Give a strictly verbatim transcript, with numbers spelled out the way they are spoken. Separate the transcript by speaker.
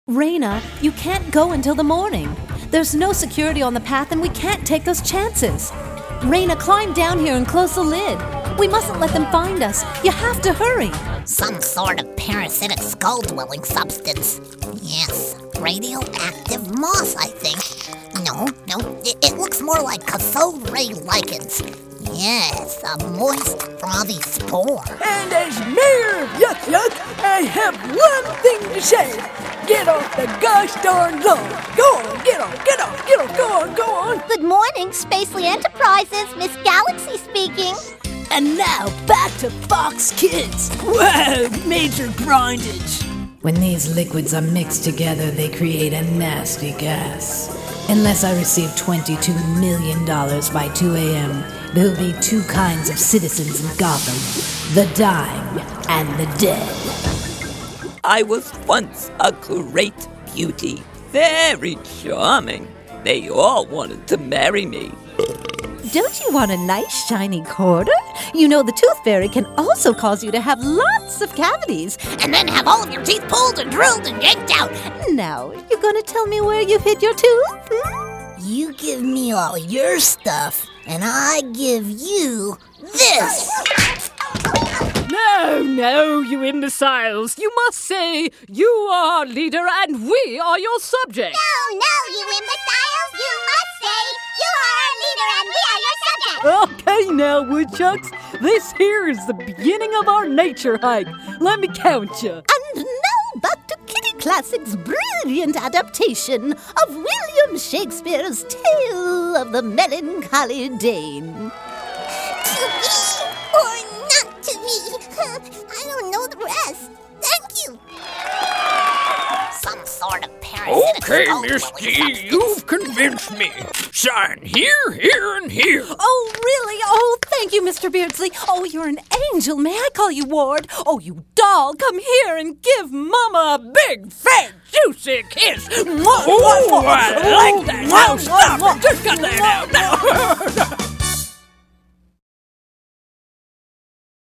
Speaker 1: Raina, you can't go until the morning. There's no security on the path and we can't take those chances. Raina, climb down here and close the lid. We mustn't let them find us. You have to hurry.
Speaker 2: Some sort of parasitic skull-dwelling substance. Yes, radioactive moss, I think. No, no, it, it looks more like cathode ray lichens. Yes, a moist, frothy spore.
Speaker 3: And as mayor of Yuck Yuck, I have one thing to say. Get off the gosh darn lawn. Go on, get on, get on, get on, go on, go on.
Speaker 4: Good morning, Spacely Enterprises. Miss Galaxy speaking.
Speaker 3: And now, back to Fox Kids. Whoa, major grindage.
Speaker 5: When these liquids are mixed together, they create a nasty gas. Unless I receive twenty-two million dollars by two a.m., there'll be two kinds of citizens in Gotham, the dying and the dead.
Speaker 6: I was once a great beauty, very charming. They all wanted to marry me.
Speaker 1: Don't you want a nice shiny quarter? You know the tooth fairy can also cause you to have lots of cavities.
Speaker 2: And then have all of your teeth pulled and drilled and yanked out.
Speaker 1: Now, you gonna tell me where you hid your tooth? Hmm?
Speaker 2: You give me all your stuff, and I give you this.
Speaker 7: No, no, you imbeciles. You must say, you are our leader and we are your subjects.
Speaker 4: No, no, you imbeciles. You must say, you are our leader and we are your subjects.
Speaker 7: Okay now, woodchucks. This here is the beginning of our nature hike. Let me count you.
Speaker 1: And now back to Kitty Classic's brilliant adaptation of William Shakespeare's Tale of the Melancholy Dane.
Speaker 4: To me or not to me? I don't know the rest. Thank you.
Speaker 2: Some sort of parasitic
Speaker 8: Okay,
Speaker 2: skull-dwelling
Speaker 8: Miss G,
Speaker 2: substance.
Speaker 8: you've convinced me. Sign here, here, and here.
Speaker 1: Oh, really? Oh, thank you, Mister Beardsley. Oh, you're an angel. May I call you Ward? Oh, you doll, come here and give Mama a big, fat, juicy kiss.
Speaker 8: Oh, I like that. Now stop it. Just cut that out now.